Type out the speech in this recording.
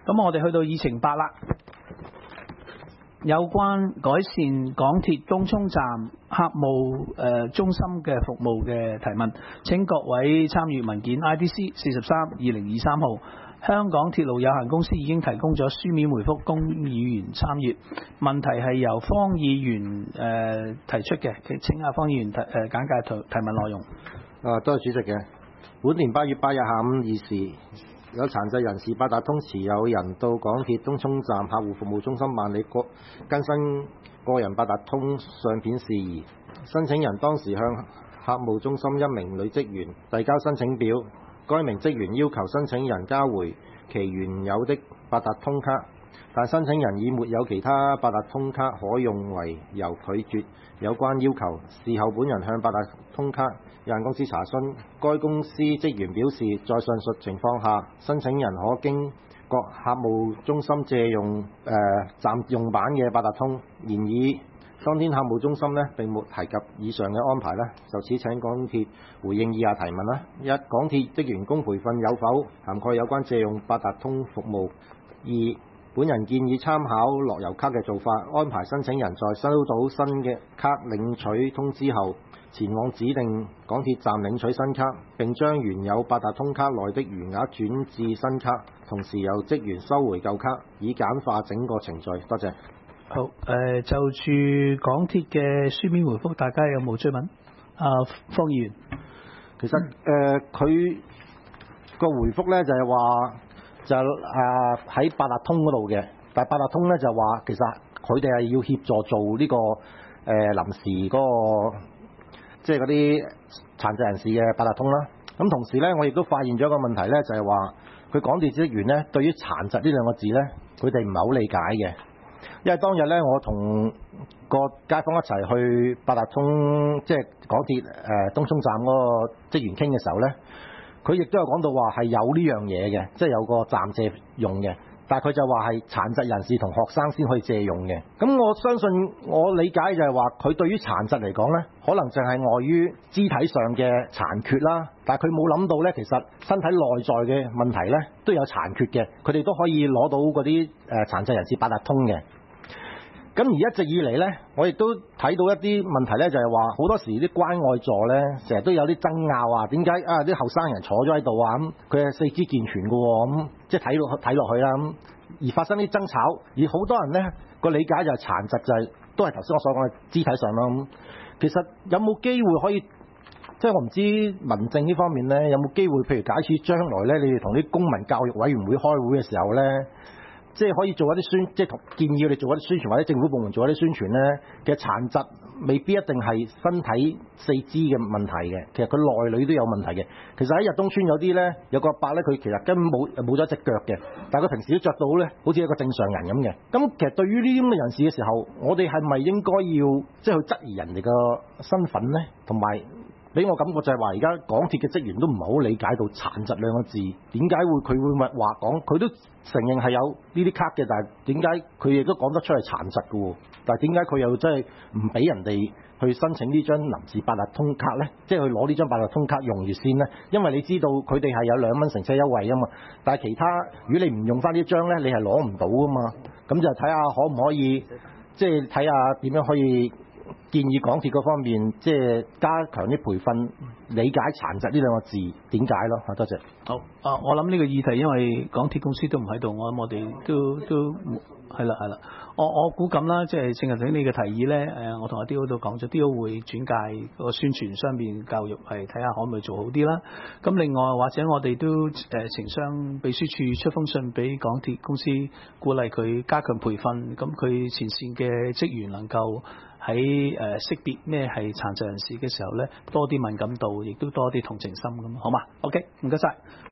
咁我哋去到議程8啦，有關改善港鐵東涌站客務中心嘅服務嘅提問，請各位參與文件 IDC 43/2023號。香港鐵路有限公司已經提供咗書面回覆供議員參閱。問題係由方議員提出嘅，請阿方議員簡介提問內容。 多謝主席嘅。本年8月8日下午2時，有殘疾人士八達通持有人到港鐵東涌站客戶服務中心辦理更新個人八達通相片事宜。申請人當時向客務中心一名女職員遞交申請表。該名職員要求申請人交回其原有的八達通卡，但申請人以沒有其他八達通卡可用為由拒絕有關要求。事後本人向八達通卡有限公司查詢，該公司職員表示，在上述情況下，申請人可經各客務中心借用暫用版嘅八達通。然而當天客務中心並沒提及以上嘅安排就此請港鐵回應以下提問啦。一、港鐵的員工培訓有否涵蓋有關借用八達通服務？二、本人建議參考樂悠卡嘅做法，安排申請人在收到新嘅卡領取通知後，前往指定港鐵站領取新卡，並將原有八達通卡內的餘額轉至新卡，同時由職員收回舊卡，以簡化整個程序。多謝。 好，就住港鐵嘅書面回覆，大家有冇追問？方議員， 其實佢個回覆就係話喺八達通嗰度嘅，但係八達通就話其實佢哋係要協助做呢個臨時嗰個即係嗰啲殘疾人士嘅八達通啦。咁同時我亦都發現咗一個問題就係話佢港鐵職員對於殘疾呢兩個字佢哋唔係好理解嘅。因為當日我同個街坊一齊去八達通，即係港鐵東涌站嗰個職員傾嘅時候佢亦都有講到話係有呢樣嘢嘅，即係有個暫借用嘅。但係佢就話係殘疾人士同學生先可以借用嘅。咁我相信我理解就係話佢對於殘疾嚟講可能淨係礙於肢體上嘅殘缺啦。但係佢冇諗到其實身體內在嘅問題都有殘缺嘅，佢哋都可以攞到嗰啲殘疾人士八達通嘅。咁而一直以嚟我亦都睇到一啲問題就係話好多時啲關愛座成日都有啲爭拗啊，點解啲後生人坐咗喺度啊，咁佢係四肢健全嘅喎，咁即係睇落去啦，咁而發生啲爭吵，而好多人個理解就係殘疾就係都係頭先我所講嘅肢體上啦。咁其實有冇機會可以即係我唔知民政呢方面有冇機會，譬如假設將來你哋同啲公民教育委員會開會嘅時候即係可以做一啲即係建議佢哋做一啲宣傳，或者政府部門做一啲宣傳嘅殘疾未必一定係身體四肢嘅問題嘅，其實佢內裏都有問題嘅。其實喺日東村有啲有個伯佢其實根本冇咗隻腳嘅，但係佢平時都着到好似一個正常人咁嘅。咁其實對於呢啲咁嘅人士嘅時候，我哋係咪應該要即係去質疑人哋嘅身份呢？同埋俾我感覺就係話，而家港鐵嘅職員都唔係好理解到殘疾兩個字，點解佢會話講佢都承認係有呢啲卡嘅，但係點解佢亦都講得出係殘疾嘅喎？但係點解佢又真係唔俾人哋去申請呢張臨時八達通卡呢？即係去攞呢張八達通卡用住先呢？因為你知道佢哋係有2蚊乘車優惠啊嘛，但係其他如果你唔用翻呢張呢，你係攞唔到啊嘛。咁就睇下可唔可以，即係睇下點樣可以建議港鐵嗰方面，即係加強啲培訓，理解殘疾呢兩個字點解咯嚇。多謝。 好我諗呢個議題，因為港鐵公司都唔喺度，我諗我哋都係啦。我估咁啦，即係正係你嘅提議咧。我同阿 D.O. 都講咗，D.O. 會轉介個宣傳上面教育係睇下可唔可以做好啲啦。咁另外或者我哋都情商秘書處出封信俾港鐵公司，鼓勵佢加強培訓，咁佢前線嘅職員能夠喺識別咩係殘疾人士嘅時候咧，多啲敏感度，亦都多啲同情心咁，好嘛？OK，唔該晒。